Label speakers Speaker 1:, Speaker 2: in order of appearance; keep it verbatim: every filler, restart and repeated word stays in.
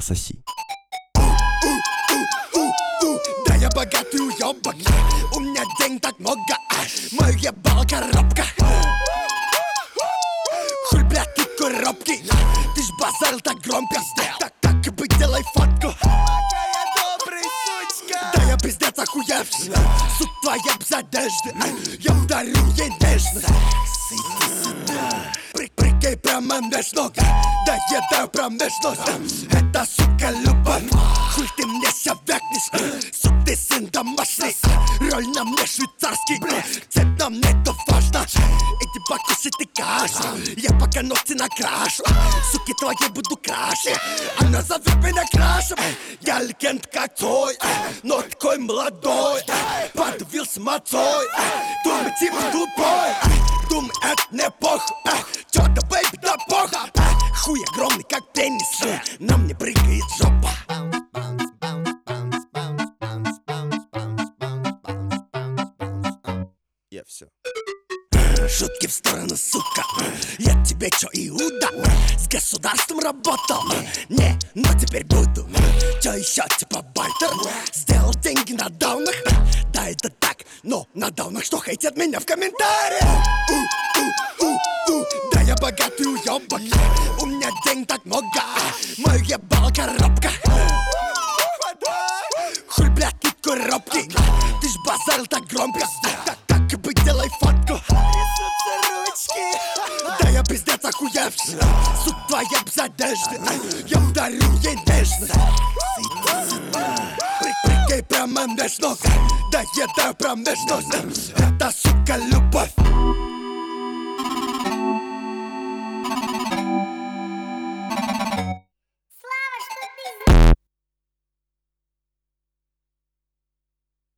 Speaker 1: пососи.
Speaker 2: Да я богатый уёбок, у меня денег так много, мой ебал коробка. Хуй, блядь, ты коробки, ты ж базарил так громко. Так, так и быть, делай фотку. Да я пиздец охуевший, суд твоя без одежды, я дарю ей нежность. Прикинь, прямо меж ног, да едаю прям меж ног. Это, сука, любовь, хуй ты мне ся вякнешь. Сук, ты сын домашний, роль на мне швейцарский, цепь на мне то важно. Иди покушай ты кашу, я пока ногти накрашу. Суки твоей буду краше, она зовет меня крашем. Я легенд как твой, но такой молодой. Подавился мацой, думай типа тупой. Думай, это не похуй, чё-то, бэйби, да похуй. Хуй огромный, как пенис, на мне прыгает жопа.
Speaker 1: Я все.
Speaker 2: Шутки в сторону, сука, я тебе чё, Иуда? С государством работал? Не, но теперь буду. Чё ещё, типа бартер? Сделал деньги на даунах? Да, это так, но на даунах что хейтят меня в комментариях? Да я богатый уёбок, у меня денег так много, мой ебал коробка. Хуй, блядь, ты коробки, ты ж базарил так громко. Так, так и быть, делай фотку. Да я пиздец охуевший, суд твоя без одежды, я дарю ей нежность. Прикинь, прямо меж ног, да едаю прям меж ног. Это, сука, любовь.